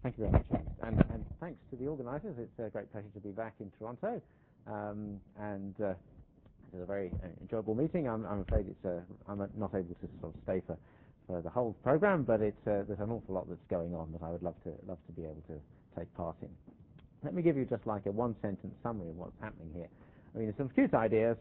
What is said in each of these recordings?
Thank you very much, and thanks to the organisers. It's a great pleasure to be back in Toronto, and it's a very enjoyable meeting. I'm afraid I'm not able to sort of stay for the whole program, but there's an awful lot that's going on that I would love to be able to take part in. Let me give you just like a one-sentence summary of what's happening here. I mean, there's some cute ideas.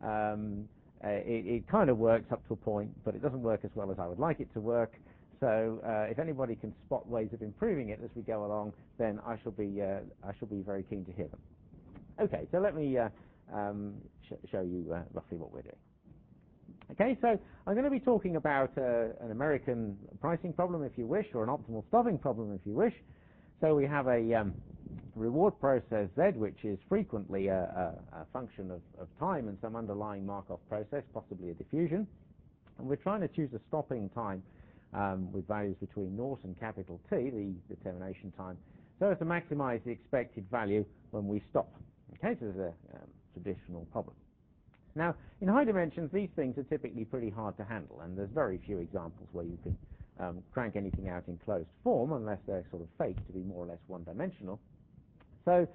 It kind of works up to a point, but it doesn't work as well as I would like it to work. So if anybody can spot ways of improving it as we go along, then I shall be very keen to hear them. Okay, so let me show you roughly what we're doing. Okay, so I'm going to be talking about an American pricing problem, if you wish, or an optimal stopping problem, if you wish. So we have a reward process Z, which is frequently a function of time and some underlying Markov process, possibly a diffusion. And we're trying to choose a stopping time with values between 0 and capital T, the termination time, so as to maximize the expected value when we stop. Okay, so there's a traditional problem. Now, in high dimensions, these things are typically pretty hard to handle, and there's very few examples where you can crank anything out in closed form unless they're sort of faked to be more or less one-dimensional. So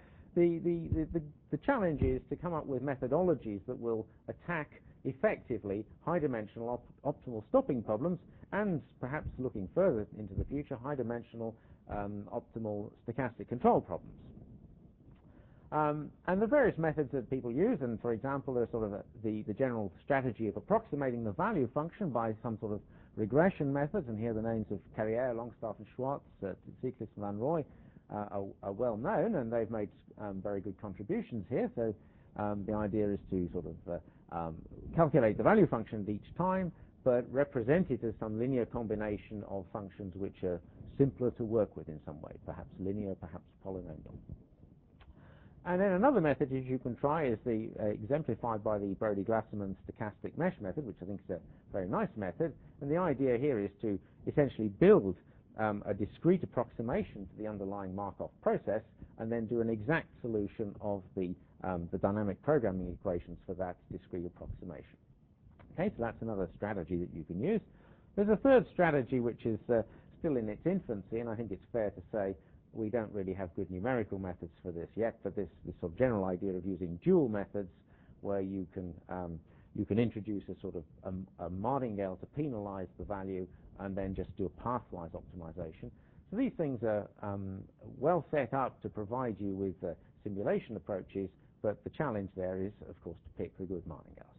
the challenge is to come up with methodologies that will attack effectively high-dimensional optimal stopping problems, and perhaps looking further into the future, high-dimensional optimal stochastic control problems. And the various methods that people use, and for example, there's sort of the general strategy of approximating the value function by some sort of regression methods, and here the names of Carrière, Longstaff and Schwartz, Tsitsiklis and Van Rooij are well known, and they've made very good contributions here. So the idea is to sort of calculate the value function at each time, but represent it as some linear combination of functions which are simpler to work with in some way, perhaps linear, perhaps polynomial. And then another method that you can try is exemplified by the Brodie-Glaserman stochastic mesh method, which I think is a very nice method. And the idea here is to essentially build a discrete approximation to the underlying Markov process, and then do an exact solution of the dynamic programming equations for that discrete approximation. Okay, so that's another strategy that you can use. There's a third strategy which is still in its infancy, and I think it's fair to say we don't really have good numerical methods for this yet, but this sort of general idea of using dual methods where you can introduce a sort of a martingale to penalize the value and then just do a pathwise optimization. So these things are well set up to provide you with simulation approaches, but the challenge there is, of course, to pick the good martingales.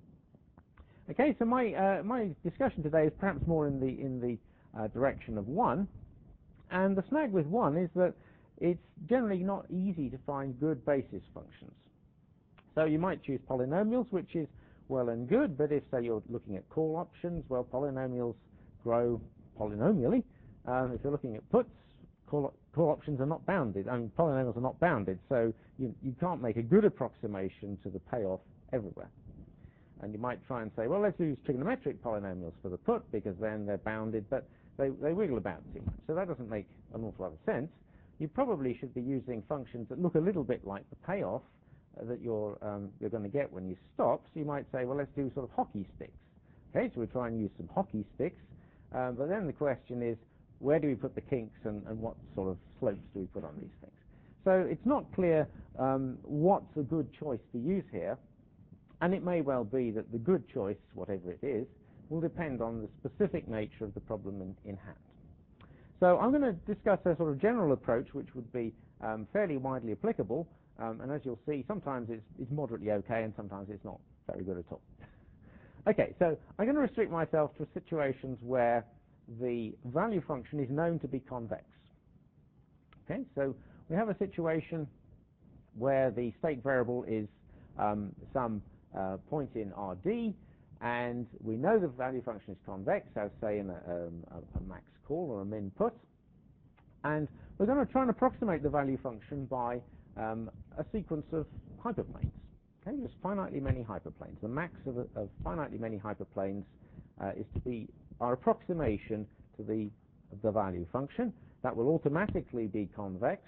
Okay, so my discussion today is perhaps more in the direction of one. And the snag with one is that it's generally not easy to find good basis functions. So you might choose polynomials, which is well and good, but if, say, you're looking at call options, well, polynomials grow polynomially. If you're looking at puts, call options are not bounded. I mean, polynomials are not bounded, so you can't make a good approximation to the payoff everywhere. And you might try and say, well, let's use trigonometric polynomials for the put, because then they're bounded, but they wiggle about too much. So that doesn't make an awful lot of sense. You probably should be using functions that look a little bit like the payoff that you're going to get when you stop. So you might say, well, let's do sort of hockey sticks. Okay, so we try and use some hockey sticks. But then the question is, where do we put the kinks, and what sort of slopes do we put on these things? So it's not clear what's a good choice to use here. And it may well be that the good choice, whatever it is, will depend on the specific nature of the problem in hand. So I'm going to discuss a sort of general approach which would be fairly widely applicable, and as you'll see, sometimes it's moderately okay and sometimes it's not very good at all. Okay, so I'm going to restrict myself to situations where the value function is known to be convex. Okay, so we have a situation where the state variable is some point in Rd, and we know the value function is convex, as say in a max call or a min put, and we're going to try and approximate the value function by a sequence of hyperplanes. Okay, there's finitely many hyperplanes. The max of finitely many hyperplanes is to be our approximation to the value function. That will automatically be convex,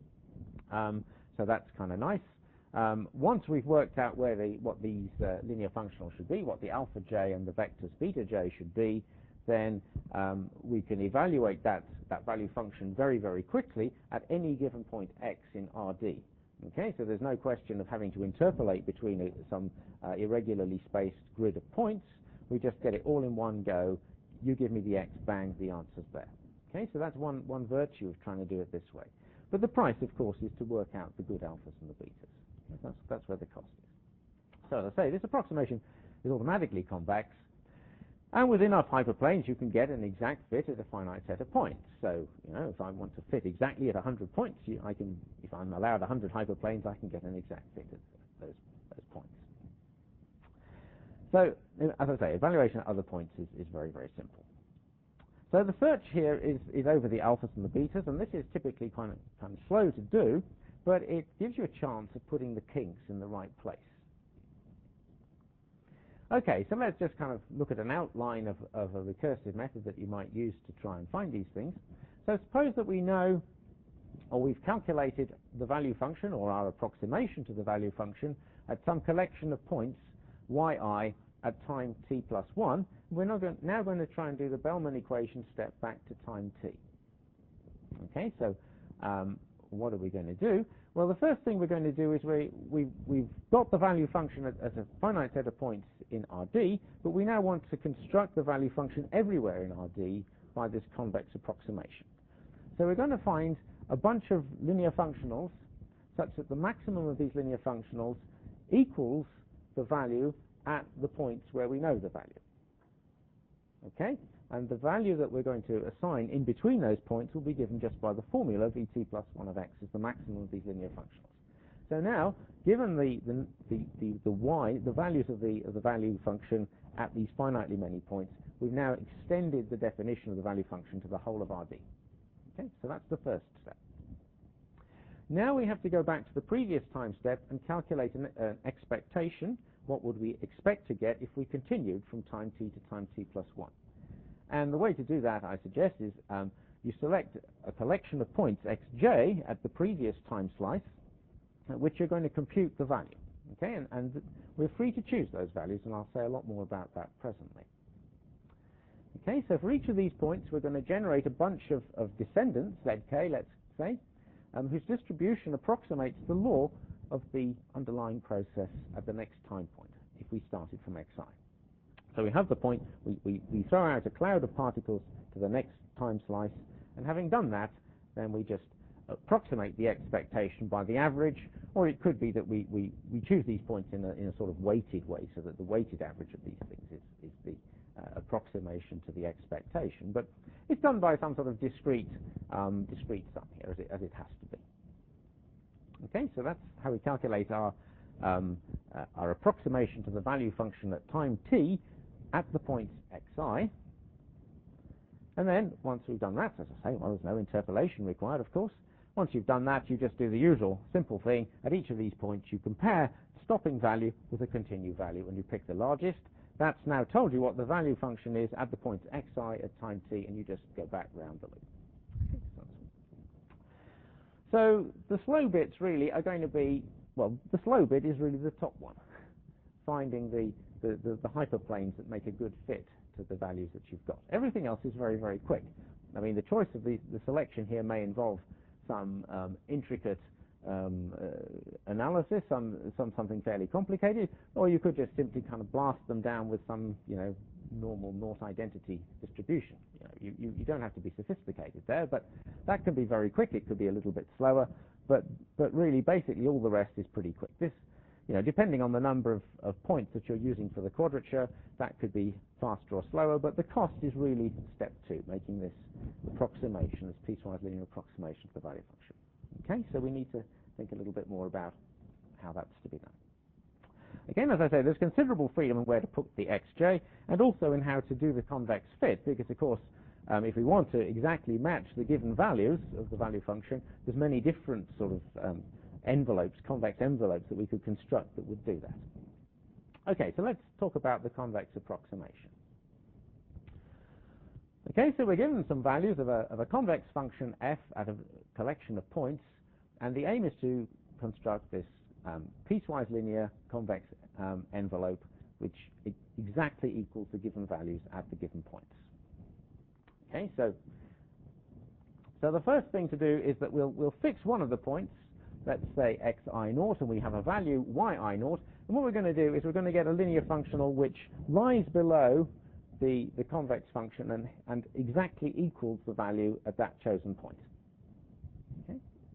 so that's kind of nice. Once we've worked out what these linear functionals should be, what the alpha j and the vectors beta j should be, then we can evaluate that value function very, very quickly at any given point x in Rd. Okay, so there's no question of having to interpolate between some irregularly spaced grid of points. We just get it all in one go. You give me the x, bang, the answer's there. Okay, so that's one virtue of trying to do it this way. But the price, of course, is to work out the good alphas and the betas. That's where the cost is. So as I say, this approximation is automatically convex, and with enough hyperplanes you can get an exact fit at a finite set of points. So, if I want to fit exactly at 100 points, I can, if I'm allowed 100 hyperplanes, I can get an exact fit at those points. So, as I say, evaluation at other points is very, very simple. So the search here is over the alphas and the betas, and this is typically kind of slow to do, but it gives you a chance of putting the kinks in the right place. Okay, so let's just kind of look at an outline of a recursive method that you might use to try and find these things. So suppose that we know, or we've calculated the value function, or our approximation to the value function, at some collection of points, yi, at time t plus 1. We're now going to try and do the Bellman equation step back to time t. Okay, so what are we going to do? Well, the first thing we're going to do is we've got the value function as a finite set of points in Rd, but we now want to construct the value function everywhere in Rd by this convex approximation. So we're going to find a bunch of linear functionals such that the maximum of these linear functionals equals the value at the points where we know the value. Okay? And the value that we're going to assign in between those points will be given just by the formula Vt plus 1 of x is the maximum of these linear functionals. So now, given the values of the value function at these finitely many points, we've now extended the definition of the value function to the whole of Rd. Okay? So that's the first step. Now we have to go back to the previous time step and calculate an expectation. What would we expect to get if we continued from time t to time t plus 1? And the way to do that, I suggest, is you select a collection of points xj at the previous time slice, at which you're going to compute the value. Okay, and we're free to choose those values, and I'll say a lot more about that presently. Okay, so for each of these points, we're going to generate a bunch of descendants, zk, let's say, whose distribution approximates the law of the underlying process at the next time point, if we started from xi. So we have the point, we throw out a cloud of particles to the next time slice, and having done that, then we just approximate the expectation by the average, or it could be that we choose these points in a sort of weighted way, so that the weighted average of these things is the approximation to the expectation. But it's done by some sort of discrete sum here, as it has to be. Okay, so that's how we calculate our approximation to the value function at time t at the points xi. And then, once we've done that, as I say, well, there's no interpolation required, of course. Once you've done that, you just do the usual simple thing. At each of these points, you compare the stopping value with the continued value, and you pick the largest. That's now told you what the value function is at the points xi at time t, and you just go back round the loop. So the slow bits really are going to be, well, the slow bit is really the top one, finding the hyperplanes that make a good fit to the values that you've got. Everything else is very, very quick. I mean, the choice of the selection here may involve some intricate analysis, something fairly complicated, or you could just simply kind of blast them down with some, normal North identity distribution. You don't have to be sophisticated there, but that can be very quick. It could be a little bit slower, but really, basically, all the rest is pretty quick. This, depending on the number of points that you're using for the quadrature, that could be faster or slower, but the cost is really step 2, making this approximation, this piecewise linear approximation to the value function. Okay, so we need to think a little bit more about how that's to be done. Again, as I say, there's considerable freedom in where to put the xj, and also in how to do the convex fit, because, of course, if we want to exactly match the given values of the value function, there's many different sort of envelopes, convex envelopes, that we could construct that would do that. Okay, so let's talk about the convex approximation. Okay, so we're given some values of a convex function f at a collection of points, and the aim is to construct this piecewise linear convex envelope which exactly equals the given values at the given points. Okay, so the first thing to do is that we'll fix one of the points, let's say xi naught, and we have a value yi naught, and what we're going to do is we're going to get a linear functional which lies below the convex function and exactly equals the value at that chosen point. Okay?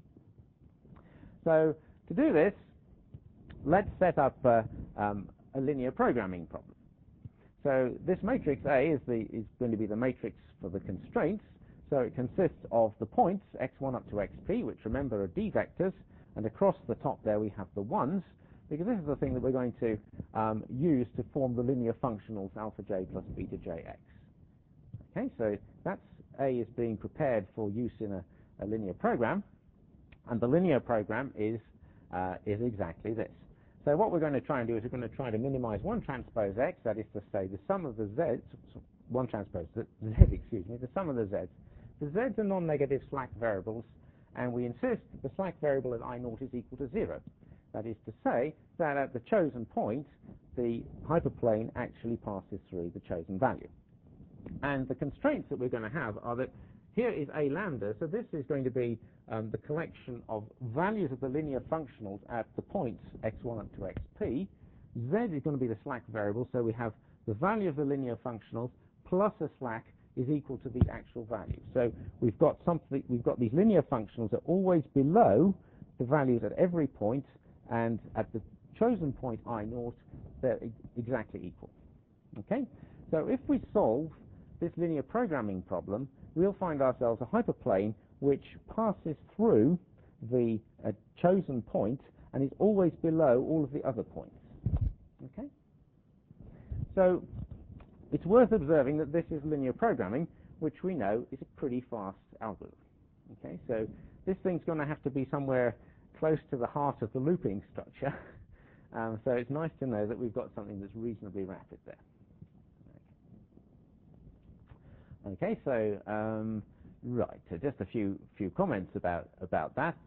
So to do this, let's set up a linear programming problem. So this matrix A is going to be the matrix for the constraints. So it consists of the points x1 up to xp, which remember are d vectors, and across the top there we have the 1s, because this is the thing that we're going to use to form the linear functionals alpha j plus beta jx. Okay, so that's A is being prepared for use in a linear program, and the linear program is exactly this. So what we're going to try and do is we're going to try to minimize 1 transpose x, that is to say the sum of the z's, 1 transpose z, excuse me, the sum of the z's. The z's are non-negative slack variables, and we insist that the slack variable at I naught is equal to 0. That is to say that at the chosen point, the hyperplane actually passes through the chosen value. And the constraints that we're going to have are that here is A lambda, so this is going to be the collection of values of the linear functionals at the points x1 up to xp. Z is going to be the slack variable, so we have the value of the linear functionals plus a slack is equal to the actual value. So we've got these linear functionals that are always below the values at every point, and at the chosen point I naught, they're exactly equal. Okay? So if we solve this linear programming problem, we'll find ourselves a hyperplane which passes through the chosen point and is always below all of the other points. Okay? So it's worth observing that this is linear programming, which we know is a pretty fast algorithm. Okay? So this thing's going to have to be somewhere close to the heart of the looping structure. So it's nice to know that we've got something that's reasonably rapid there. Okay, so right, so just a few comments about that.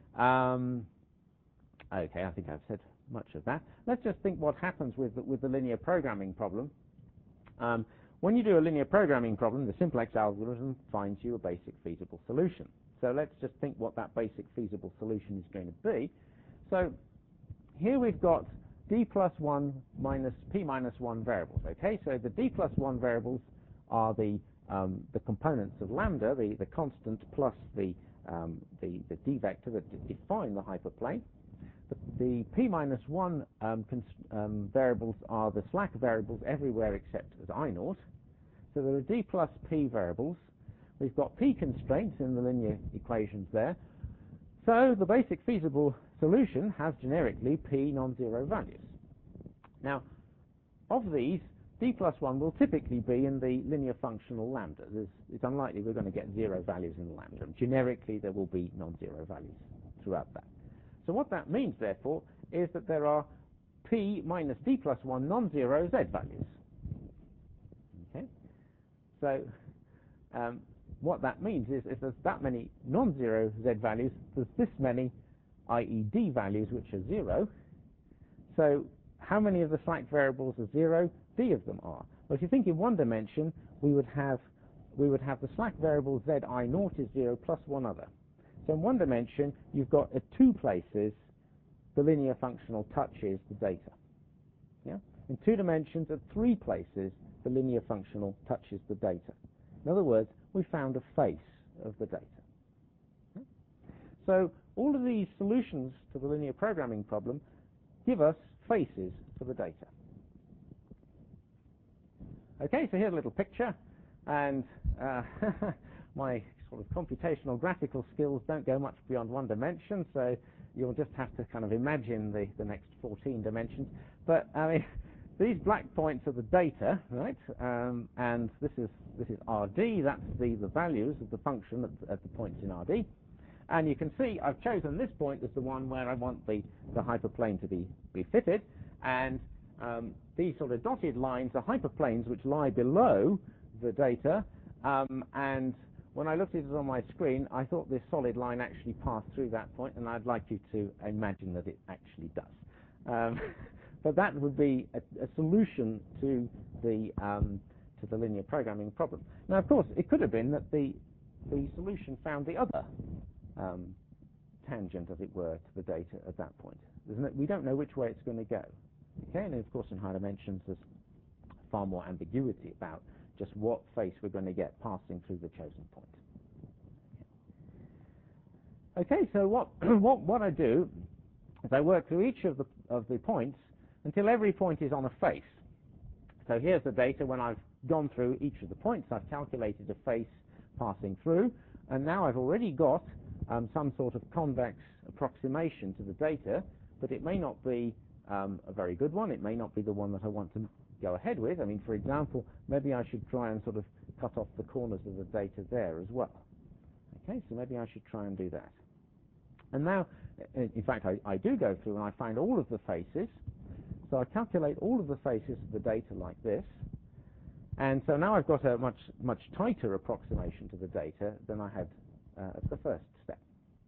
Okay, I think I've said much of that. Let's just think what happens with the linear programming problem. When you do a linear programming problem, the simplex algorithm finds you a basic feasible solution. So let's just think what that basic feasible solution is going to be. So here we've got d plus 1 minus p minus 1 variables. Okay, so the d plus 1 variables are the components of lambda, the constant plus the d vector that define the hyperplane. The p minus 1 variables are the slack variables everywhere except at I naught. So there are d plus p variables. We've got p constraints in the linear equations there. So the basic feasible solution has generically p non-zero values. Now, of these, d plus 1 will typically be in the linear functional lambda. It's unlikely we're going to get 0 values in the lambda. Generically, there will be non-zero values throughout that. So what that means, therefore, is that there are p minus d plus 1 non-zero z values. Okay? So what that means is if there's that many non-zero z values, there's this many, i.e. d values, which are 0. So how many of the slack variables are 0? D of them are. Well, if you think in one dimension, we would have the slack variable zi naught is 0 plus one other. So in one dimension, you've got at 2 places the linear functional touches the data. Yeah? In 2 dimensions, at 3 places, the linear functional touches the data. In other words, we found a face of the data. Okay? So all of these solutions to the linear programming problem give us faces for the data. Okay, so here's a little picture, and my sort of computational graphical skills don't go much beyond 1 dimension, so you'll just have to kind of imagine the next 14 dimensions. But I mean, these black points are the data, right? And this is RD. That's the values of the function at the points in RD. And you can see I've chosen this point as the one where I want the hyperplane to be fitted, and these sort of dotted lines are hyperplanes which lie below the data, and when I looked at it on my screen, I thought this solid line actually passed through that point, and I'd like you to imagine that it actually does. But that would be a solution to the to the linear programming problem. Now, of course, it could have been that the solution found the other tangent, as it were, to the data at that point. We don't know which way it's going to go. Okay, and of course, in higher dimensions, there's far more ambiguity about just what face we're going to get passing through the chosen point. Okay, so what I do is I work through each of the points until every point is on a face. So here's the data when I've gone through each of the points. I've calculated a face passing through, and now I've already got some sort of convex approximation to the data, but it may not be a very good one. It may not be the one that I want to go ahead with. I mean, for example, maybe I should try and sort of cut off the corners of the data there as well. Okay, so maybe I should try and do that. And now, in fact, I do go through and I find all of the faces. So I calculate all of the faces of the data like this. And so now I've got a much tighter approximation to the data than I had at the first step.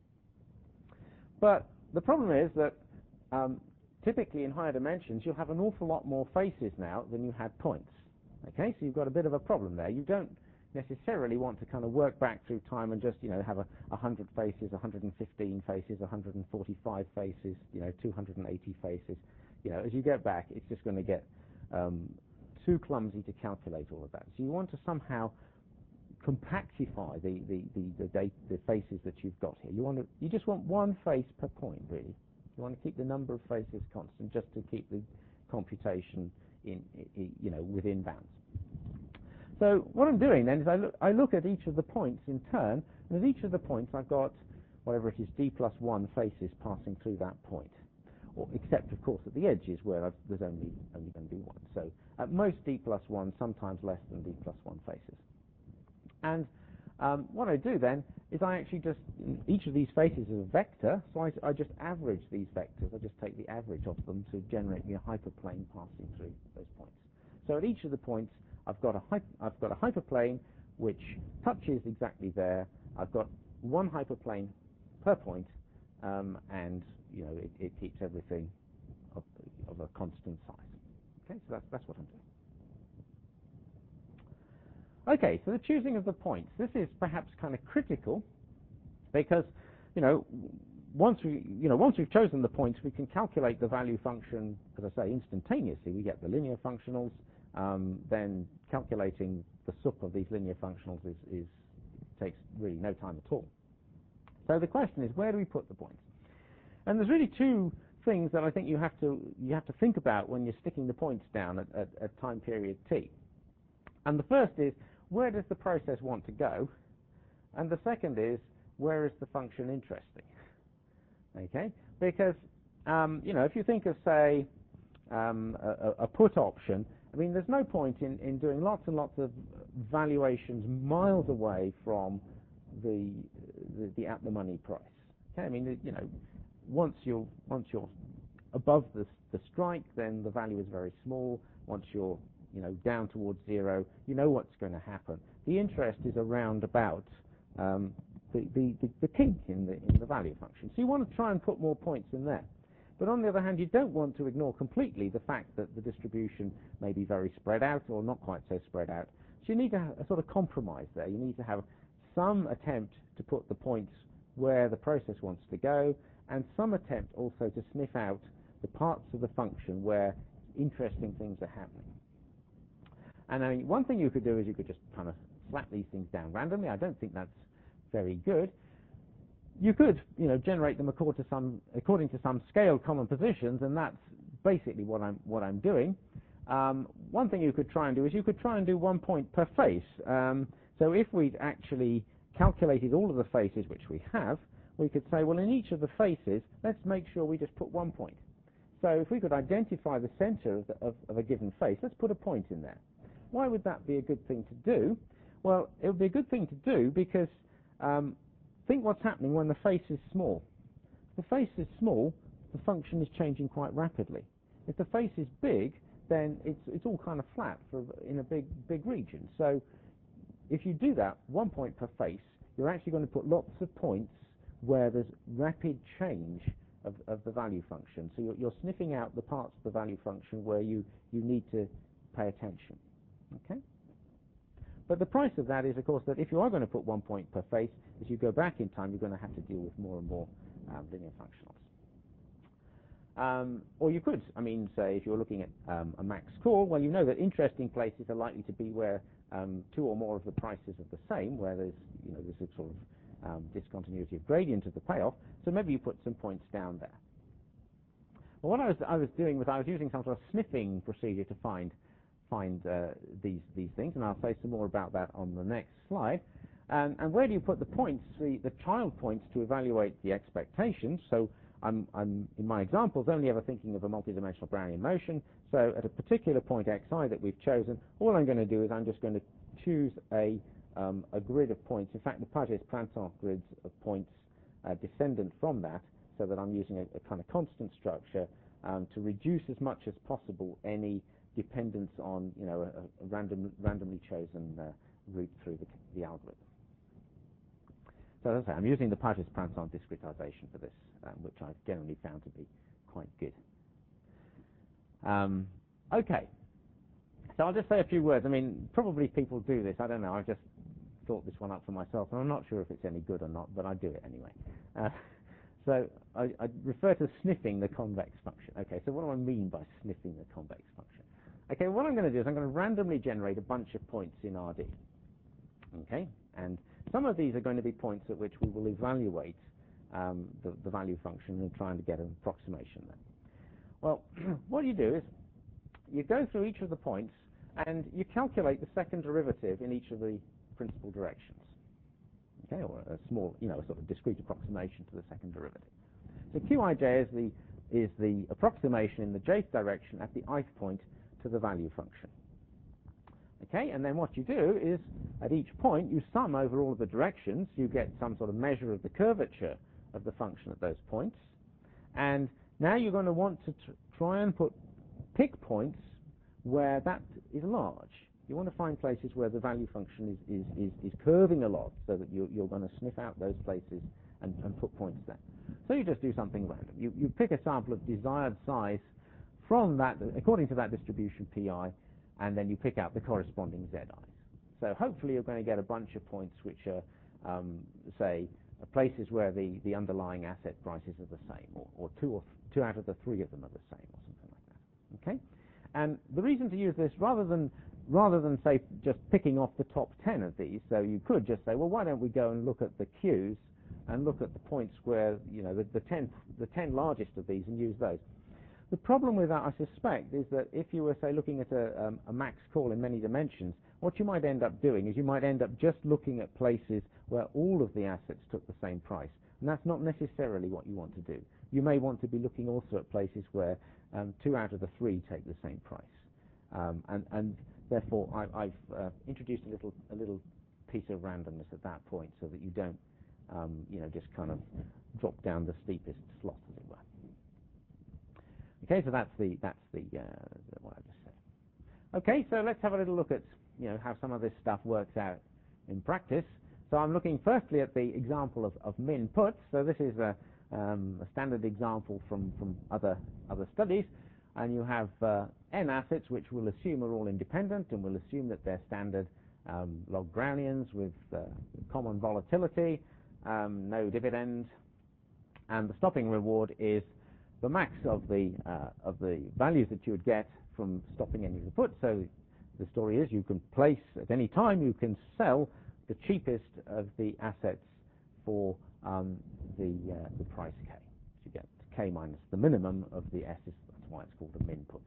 But the problem is that typically in higher dimensions, you'll have an awful lot more faces now than you had points. Okay, so you've got a bit of a problem there. You don't necessarily want to kind of work back through time and just, have 100 faces, 115 faces, 145 faces, 280 faces. As you get back, it's just going to get too clumsy to calculate all of that. So you want to somehow compactify the faces that you've got here. You just want one face per point, really. You want to keep the number of faces constant, just to keep the computation within bounds. So what I'm doing then is I look at each of the points in turn, and at each of the points I've got whatever it is, d+1 faces passing through that point. Or except, of course, at the edges where there's only going to be one. So at most d+1, sometimes less than d+1 faces. And what I do then is I actually just, each of these faces is a vector, so I just average these vectors. I just take the average of them to generate me a hyperplane passing through those points. So at each of the points, I've got a hyperplane which touches exactly there. I've got one hyperplane per point, and it keeps everything of a constant size. Okay, so that's what I'm doing. Okay, so the choosing of the points. This is perhaps kind of critical because once we've chosen the points, we can calculate the value function, as I say, instantaneously. We get the linear functionals. Then calculating the sup of these linear functionals takes really no time at all. So the question is, where do we put the points? And there's really two things that I think you have to think about when you're sticking the points down at time period t. And the first is, where does the process want to go? And the second is, where is the function interesting? Okay, because if you think of, say, a put option, I mean, there's no point in doing lots and lots of valuations miles away from the at the money price. Okay, I mean, once you're above the strike, then the value is very small. Once you're down towards zero, you know what's going to happen. The interest is around about the kink in the value function. So you want to try and put more points in there. But on the other hand, you don't want to ignore completely the fact that the distribution may be very spread out or not quite so spread out. So you need to have a sort of compromise there. You need to have some attempt to put the points where the process wants to go, and some attempt also to sniff out the parts of the function where interesting things are happening. And I mean, one thing you could do is you could just kind of slap these things down randomly. I don't think that's very good. You could, generate them according to some scaled common positions, and that's basically what I'm doing. One thing you could try and do is you could try and do 1 point per face. So if we'd actually calculated all of the faces which we have, we could say, well, in each of the faces, let's make sure we just put 1 point. So if we could identify the center of a given face, let's put a point in there. Why would that be a good thing to do? Well, it would be a good thing to do because think what's happening when the face is small. If the face is small, the function is changing quite rapidly. If the face is big, then it's all kind of flat in a big region. So if you do that, 1 point per face, you're actually going to put lots of points where there's rapid change of the value function. So you're sniffing out the parts of the value function where you need to pay attention. Okay? But the price of that is, of course, that if you are going to put 1 point per face, as you go back in time, you're going to have to deal with more and more linear functionals. Or you could, say if you're looking at a max call, well, you know that interesting places are likely to be where 2 or more of the prices are the same, where there's a sort of discontinuity of gradient of the payoff. So maybe you put some points down there. Well, what I was doing was I was using some sort of sniffing procedure to find these things, and I'll say some more about that on the next slide. And where do you put the points, the child points, to evaluate the expectations? So I'm in my examples only ever thinking of a multidimensional Brownian motion. So at a particular point xi that we've chosen, all I'm going to do is I'm just going to choose a grid of points. In fact, the Paget-Plantin grids of points descendant from that, so that I'm using a kind of constant structure to reduce as much as possible any dependence on a randomly chosen route through the algorithm. So as I say, I'm using the Paget-Plantin discretization for this, which I've generally found to be quite good. Okay, so I'll just say a few words. Probably people do this. I don't know. I've just thought this one up for myself, and I'm not sure if it's any good or not, but I do it anyway. So I refer to sniffing the convex function. Okay, so what do I mean by sniffing the convex function? Okay, what I'm going to do is I'm going to randomly generate a bunch of points in RD. Okay, and some of these are going to be points at which we will evaluate the value function and trying to get an approximation there. Well, what you do is you go through each of the points and you calculate the second derivative in each of the principal directions. Okay, or a small, a sort of discrete approximation to the second derivative. So Qij is the approximation in the jth direction at the ith point to the value function. Okay, and then what you do is, at each point, you sum over all of the directions. You get some sort of measure of the curvature of the function at those points. And now you're going to want to try and pick points where that is large. You want to find places where the value function is curving a lot, so that you're going to sniff out those places and put points there. So you just do something random. You pick a sample of desired size from that, according to that distribution pi, and then you pick out the corresponding zi's. So hopefully you're going to get a bunch of points which are, say, places where the underlying asset prices are the same, or two out of the 3 of them are the same, or something like that. Okay, and the reason to use this, rather than say just picking off the top 10 of these, so you could just say, well, why don't we go and look at the Q's and look at the points where the 10 largest of these and use those. The problem with that, I suspect, is that if you were, say, looking at a max call in many dimensions, what you might end up doing is you might end up just looking at places where all of the assets took the same price. And that's not necessarily what you want to do. You may want to be looking also at places where 2 out of the 3 take the same price. And therefore, I've introduced a little piece of randomness at that point, so that you don't, just kind of drop down the steepest slot, as it were. Okay, so that's what I just said. Okay, so let's have a little look at how some of this stuff works out in practice. So I'm looking firstly at the example of min puts. So this is a standard example from other studies, and you have n assets which we'll assume are all independent, and we'll assume that they're standard log Brownians with common volatility, no dividend, and the stopping reward is the max of the values that you would get from stopping any of the puts. So the story is you can place at any time, you can sell the cheapest of the assets for the price k. So you get k minus the minimum of the s's. That's why it's called a min put.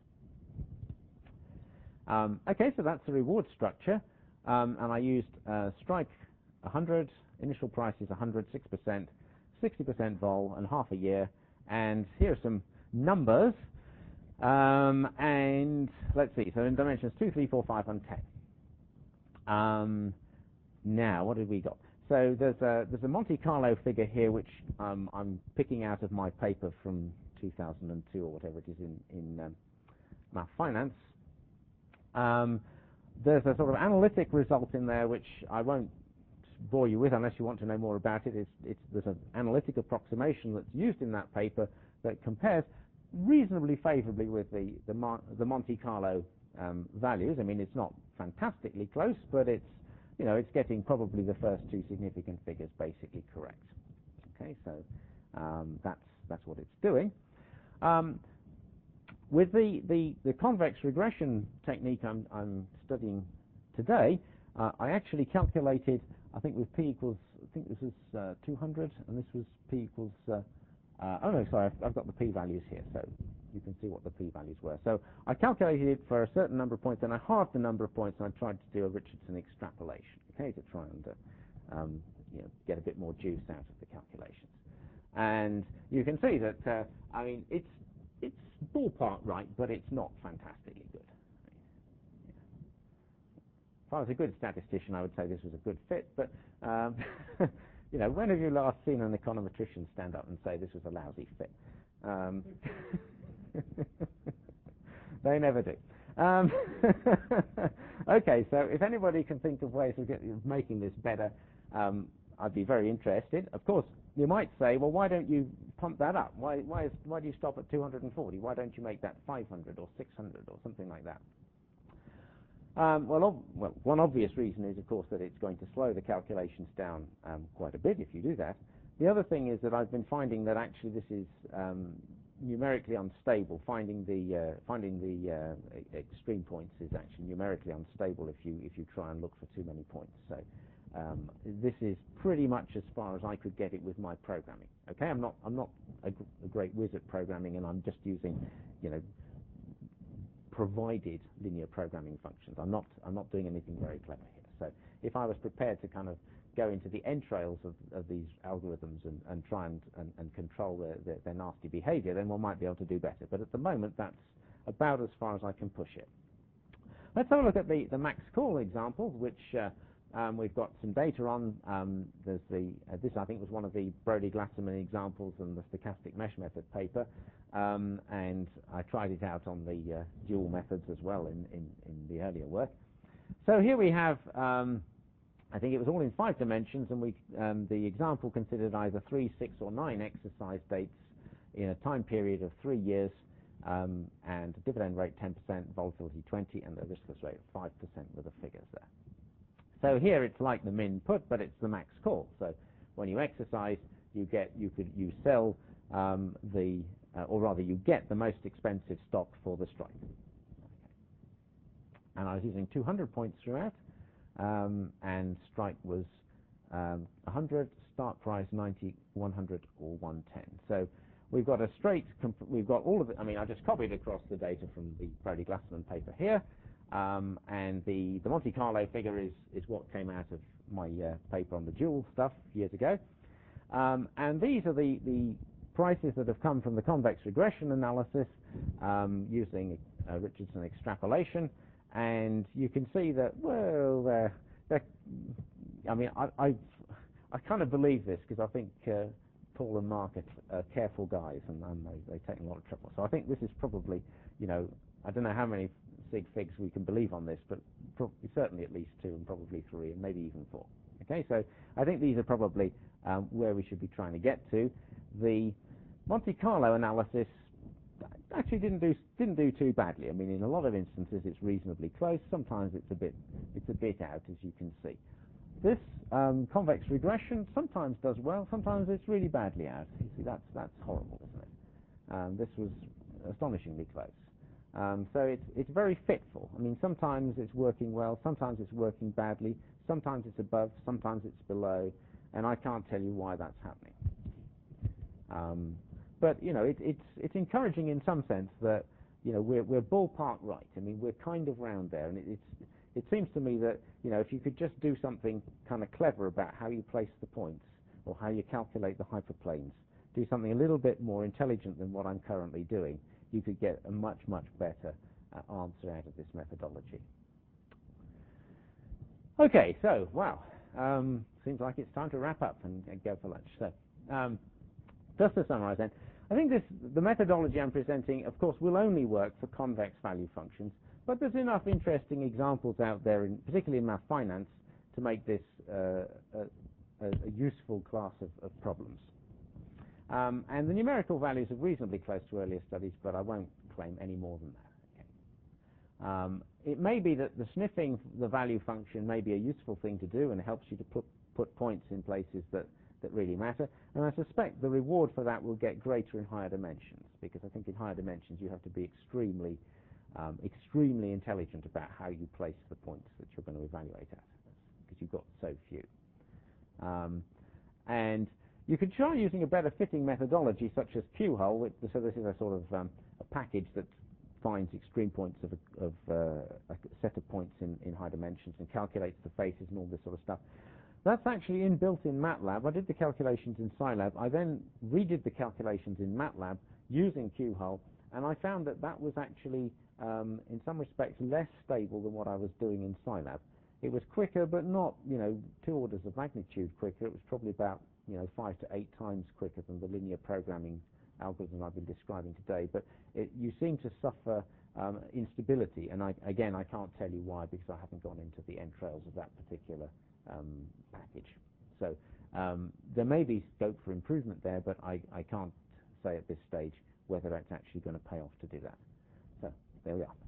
Okay, so that's the reward structure, and I used strike 100, initial price is 100, 6%, 60% vol, and half a year. And here are some numbers, and let's see, so in dimensions 2, 3, 4, 5, and 10. Now, what have we got? So there's a Monte Carlo figure here, which I'm picking out of my paper from 2002 or whatever it is in Math Finance. There's a sort of analytic result in there, which I won't bore you with unless you want to know more about it. There's an analytic approximation that's used in that paper that compares reasonably favorably with the Monte Carlo values. I mean, it's not fantastically close, but it's it's getting probably the first two significant figures basically correct. Okay, so that's what it's doing. With the convex regression technique I'm studying today, I actually calculated, I think with p equals, I think this is 200, and this was p equals, oh no, sorry, I've got the p-values here, so you can see what the p-values were. So I calculated it for a certain number of points, and I halved the number of points, and I tried to do a Richardson extrapolation, okay, to try and get a bit more juice out of the calculations. And you can see that, I mean, it's ballpark right, but it's not fantastically good. If I was a good statistician, I would say this was a good fit, but when have you last seen an econometrician stand up and say this was a lousy fit? They never do. Okay, so if anybody can think of ways of making this better, I'd be very interested. Of course, you might say, well, why don't you pump that up? Why do you stop at 240? Why don't you make that 500 or 600 or something like that? Well, one obvious reason is, of course, that it's going to slow the calculations down quite a bit if you do that. The other thing is that I've been finding that actually this is numerically unstable. Finding the extreme points is actually numerically unstable if you try and look for too many points. So this is pretty much as far as I could get it with my programming. Okay, I'm not a great whiz at programming, and I'm just using provided linear programming functions. I'm not doing anything very clever here. So if I was prepared to kind of go into the entrails of these algorithms and try and control their nasty behavior, then one might be able to do better. But at the moment, that's about as far as I can push it. Let's have a look at the max call example, which we've got some data on. There's this I think was one of the Brody-Glasserman examples in the stochastic mesh method paper, and I tried it out on the dual methods as well in the earlier work. So here we have, I think it was all in 5 dimensions, and the example considered either 3, 6, or 9 exercise dates in a time period of 3 years, and a dividend rate 10%, volatility 20, and a riskless rate of 5% with the figures there. So here it's like the min put, but it's the max call. So when you exercise, you sell or rather you get the most expensive stock for the strike. Okay. And I was using 200 points throughout, and strike was 100, start price 90, 100, or 110. So we've got we've got all of it. I mean, I just copied across the data from the Brody-Glasserman paper here. And the Monte Carlo figure is what came out of my paper on the dual stuff years ago. And these are the prices that have come from the convex regression analysis using Richardson extrapolation. And you can see that, well, I mean, I kind of believe this because I think Paul and Mark are careful guys, and they take a lot of trouble. So I think this is probably, I don't know how many sig figs we can believe on this, but certainly at least 2 and probably 3 and maybe even 4. Okay, so I think these are probably where we should be trying to get to. The Monte Carlo analysis actually didn't do too badly. I mean, in a lot of instances it's reasonably close. Sometimes it's a bit out, as you can see. This convex regression sometimes does well, sometimes it's really badly out. You see, that's horrible, isn't it? This was astonishingly close. So it's very fitful. I mean, sometimes it's working well, sometimes it's working badly, sometimes it's above, sometimes it's below, and I can't tell you why that's happening. But it's encouraging in some sense that we're ballpark right. I mean, we're kind of round there, and it seems to me that if you could just do something kind of clever about how you place the points or how you calculate the hyperplanes, do something a little bit more intelligent than what I'm currently doing, you could get a much, much better answer out of this methodology. Okay, so, wow, seems like it's time to wrap up and go for lunch. So, just to summarize then, I think the methodology I'm presenting, of course, will only work for convex value functions, but there's enough interesting examples out there, particularly in math finance, to make this a useful class of problems. And the numerical values are reasonably close to earlier studies, but I won't claim any more than that. It may be that the sniffing the value function may be a useful thing to do and helps you to put points in places that really matter. And I suspect the reward for that will get greater in higher dimensions, because I think in higher dimensions you have to be extremely intelligent about how you place the points that you're going to evaluate at, because you've got so few. And you could try using a better fitting methodology such as QHull. So this is a sort of a package that finds extreme points of a set of points in high dimensions and calculates the faces and all this sort of stuff. That's actually inbuilt in MATLAB. I did the calculations in Scilab. I then redid the calculations in MATLAB using QHull, and I found that that was actually, in some respects, less stable than what I was doing in Scilab. It was quicker, but not, 2 orders of magnitude quicker. It was probably about, 5 to 8 times quicker than the linear programming algorithm I've been describing today. But you seem to suffer instability, and I can't tell you why, because I haven't gone into the entrails of that particular package. So there may be scope for improvement there, but I can't say at this stage whether it's actually going to pay off to do that. So there we are.